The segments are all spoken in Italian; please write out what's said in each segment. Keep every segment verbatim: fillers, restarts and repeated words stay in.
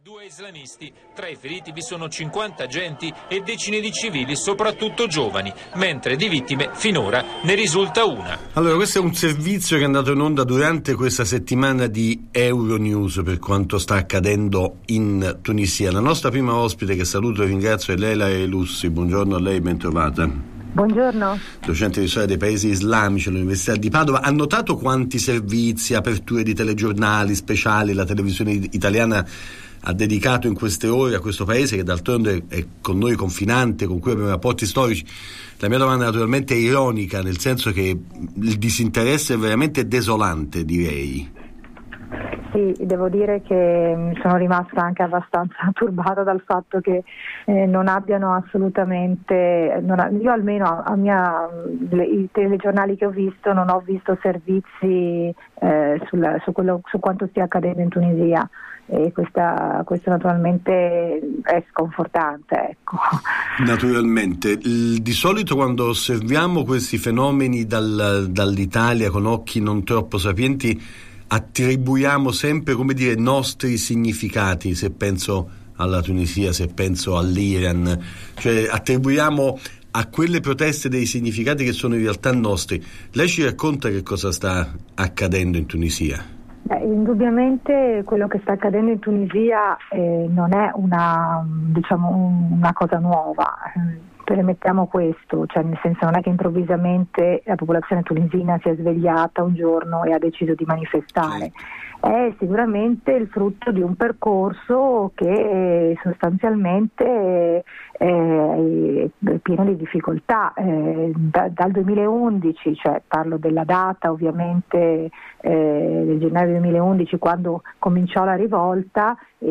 Due islamisti, tra i feriti vi sono cinquanta agenti e decine di civili, soprattutto giovani, mentre di vittime finora ne risulta una. Allora, questo è un servizio che è andato in onda durante questa settimana di Euronews per quanto sta accadendo in Tunisia. La nostra prima ospite, che saluto e ringrazio, è Leila Elussi. Buongiorno a lei, ben trovata. Buongiorno. Docente di storia dei paesi islamici all'Università di Padova. Ha notato quanti servizi, aperture di telegiornali speciali la televisione italiana ha dedicato in queste ore a questo paese che d'altronde è con noi confinante, con cui abbiamo rapporti storici? La mia domanda naturalmente è ironica, nel senso che il disinteresse è veramente desolante, direi. Sì, devo dire che sono rimasta anche abbastanza turbata dal fatto che eh, non abbiano assolutamente, non ha, io almeno a, a mia, le, i telegiornali che ho visto non ho visto servizi eh, sul, su, quello, su quanto stia accadendo in Tunisia. E questa, questo naturalmente è sconfortante, ecco. Naturalmente, il, di solito quando osserviamo questi fenomeni dal, dall'Italia con occhi non troppo sapienti attribuiamo sempre, come dire, nostri significati. Se penso alla Tunisia, se penso all'Iran, cioè attribuiamo a quelle proteste dei significati che sono in realtà nostri. Lei ci racconta che cosa sta accadendo in Tunisia? Beh, indubbiamente quello che sta accadendo in Tunisia eh, non è una, diciamo, una cosa nuova, premettiamo questo, cioè nel senso non è che improvvisamente la popolazione tunisina si è svegliata un giorno e ha deciso di manifestare. È sicuramente il frutto di un percorso che sostanzialmente è pieno di difficoltà. Eh, da, dal duemilaundici, cioè parlo della data ovviamente eh, del gennaio duemilaundici, quando cominciò la rivolta, e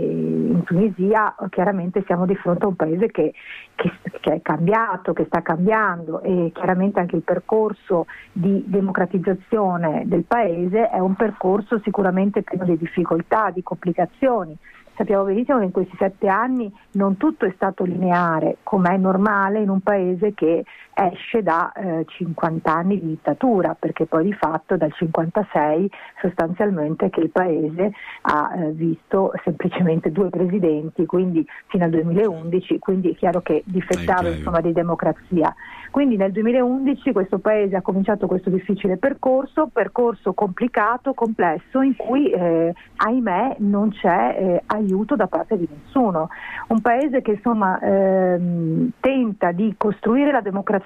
in Tunisia chiaramente siamo di fronte a un paese che, che, che è cambiato, che sta cambiando, e chiaramente anche il percorso di democratizzazione del paese è un percorso sicuramente pieno di difficoltà, di complicazioni. Sappiamo benissimo che in questi sette anni non tutto è stato lineare, come è normale in un paese che esce da eh, cinquanta anni di dittatura, perché poi di fatto dal cinquantasei sostanzialmente che il paese ha eh, visto semplicemente due presidenti, quindi fino al duemilaundici, quindi è chiaro che difettava insomma di democrazia. Quindi nel duemilaundici questo paese ha cominciato questo difficile percorso, percorso complicato, complesso, in cui eh, ahimè non c'è eh, aiuto da parte di nessuno. Un paese che insomma ehm, tenta di costruire la democrazia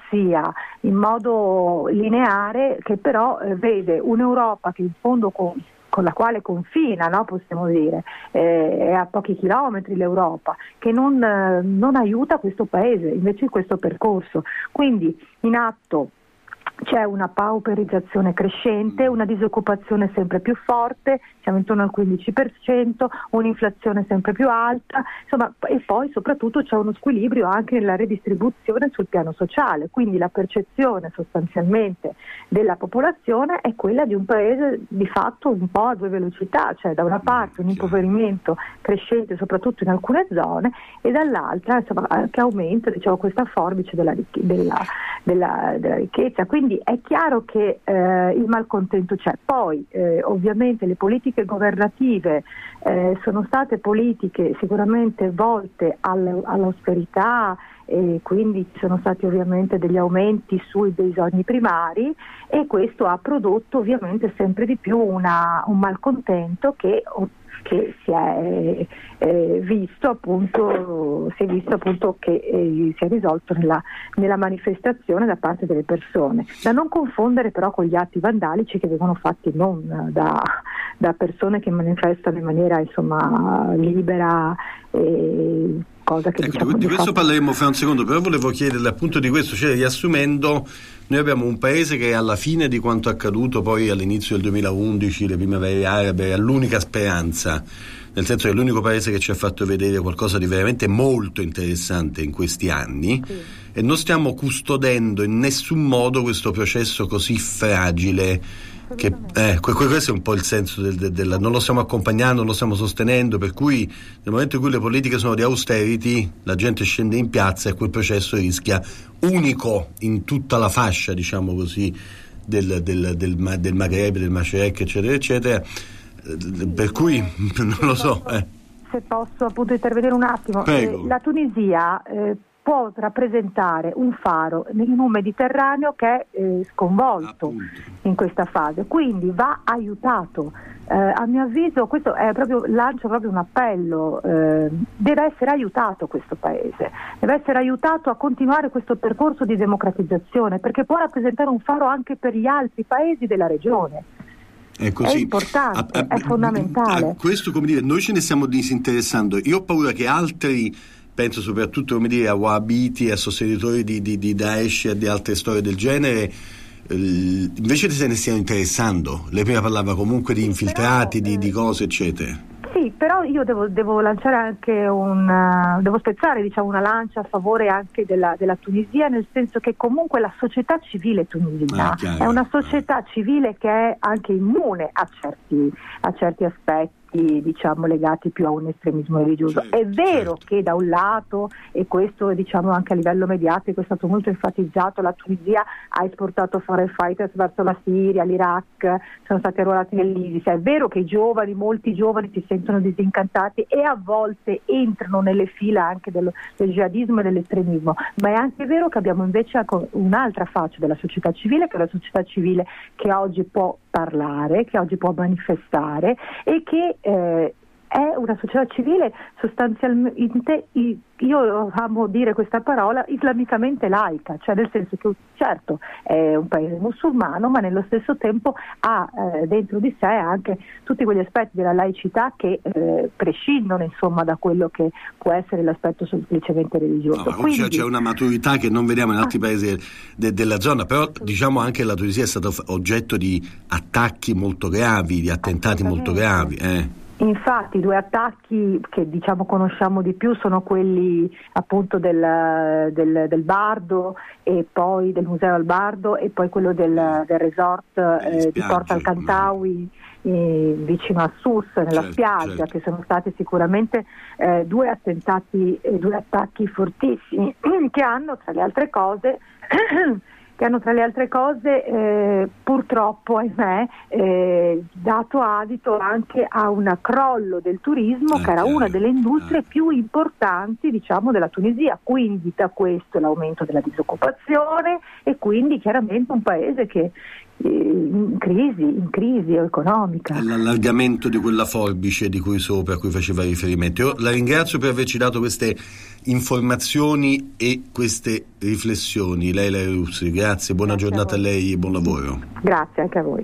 in modo lineare, che però eh, vede un'Europa che in fondo con, con la quale confina, no, possiamo dire, eh, è a pochi chilometri l'Europa, che non, eh, non aiuta questo paese invece in questo percorso. Quindi in atto c'è una pauperizzazione crescente, una disoccupazione sempre più forte, siamo intorno al quindici per cento, un'inflazione sempre più alta, insomma, e poi soprattutto c'è uno squilibrio anche nella redistribuzione sul piano sociale, quindi la percezione sostanzialmente della popolazione è quella di un paese di fatto un po' a due velocità, cioè da una parte un impoverimento crescente soprattutto in alcune zone, e dall'altra insomma che aumenta, diciamo, questa forbice della, della, della, della ricchezza. Quindi è chiaro che eh, il malcontento c'è. Poi eh, ovviamente le politiche governative eh, sono state politiche sicuramente volte all, all'austerità, e quindi ci sono stati ovviamente degli aumenti sui bisogni primari, e questo ha prodotto ovviamente sempre di più una, un malcontento che che si è eh, visto appunto si è visto appunto che eh, si è risolto nella, nella manifestazione da parte delle persone, da non confondere però con gli atti vandalici che vengono fatti non da, da persone che manifestano in maniera insomma libera, eh, cosa che ecco, diciamo, di, di questo fatto... parleremo fra un secondo, però volevo chiederle appunto di questo, cioè riassumendo, noi abbiamo un paese che alla fine di quanto accaduto poi all'inizio del duemilaundici, le primavere arabe, è l'unica speranza, nel senso che è l'unico paese che ci ha fatto vedere qualcosa di veramente molto interessante in questi anni, sì. E non stiamo custodendo in nessun modo questo processo così fragile, che eh, questo è un po' il senso del, del, del, non lo stiamo accompagnando, non lo stiamo sostenendo, per cui nel momento in cui le politiche sono di austerity la gente scende in piazza e quel processo rischia, unico in tutta la fascia, diciamo così, del, del, del, del, del Maghreb, del Mashrek, eccetera eccetera, per cui non lo so eh. se posso appunto intervenire un attimo, eh, la Tunisia eh, può rappresentare un faro in un Mediterraneo che è eh, sconvolto appunto in questa fase, quindi va aiutato. Eh, a mio avviso questo è proprio, lancio proprio un appello, eh, deve essere aiutato questo paese, deve essere aiutato a continuare questo percorso di democratizzazione, perché può rappresentare un faro anche per gli altri paesi della regione. È, così. È importante, a, a, è fondamentale. A questo, come dire, noi ce ne stiamo disinteressando. Io ho paura che altri, penso soprattutto, come dire, a wahhabiti, a sostenitori di, di, di Daesh e di altre storie del genere, invece se ne stiano interessando. Lei prima parlava comunque di infiltrati, di, di cose eccetera. Sì, però io devo, devo lanciare anche un uh, devo spezzare diciamo una lancia a favore anche della, della Tunisia, nel senso che comunque la società civile tunisina ah, è una società civile che è anche immune a certi, a certi aspetti, diciamo legati più a un estremismo religioso. Certo, è vero certo. che da un lato, e questo diciamo anche a livello mediatico è stato molto enfatizzato, la Tunisia ha esportato foreign fighters verso la Siria, l'Iraq, sono stati arruolati nell'ISIS. È vero che i giovani, molti giovani si sentono disincantati e a volte entrano nelle fila anche dello, del jihadismo e dell'estremismo, ma è anche vero che abbiamo invece un'altra faccia della società civile, che è la società civile che oggi può parlare, che oggi può manifestare e che eh, è una società civile sostanzialmente, io amo dire questa parola, islamicamente laica, cioè nel senso che certo è un paese musulmano, ma nello stesso tempo ha eh, dentro di sé anche tutti quegli aspetti della laicità che eh, prescindono insomma da quello che può essere l'aspetto semplicemente religioso. No, Quindi, c'è una maturità che non vediamo in altri ah, paesi de- della zona, però diciamo anche la Tunisia è stato oggetto di attacchi molto gravi, di attentati molto gravi. Eh. Infatti i due attacchi che diciamo conosciamo di più sono quelli appunto del, del, del Bardo e poi del Museo al Bardo e poi quello del, del resort eh, di Porta al Cantawi eh, vicino a Sus, nella certo, spiaggia, certo. Che sono stati sicuramente eh, due attentati e due attacchi fortissimi che hanno tra le altre cose che hanno tra le altre cose eh, purtroppo, ahimè, eh, dato adito anche a un crollo del turismo ah, che era una delle industrie ah. più importanti diciamo della Tunisia, quindi da questo l'aumento della disoccupazione e quindi chiaramente un paese che in crisi, in crisi economica. L'allargamento di quella forbice di cui sopra, a cui faceva riferimento. Io la ringrazio per averci dato queste informazioni e queste riflessioni. Leila Russi, grazie, buona grazie giornata a, a lei e buon lavoro. Grazie anche a voi.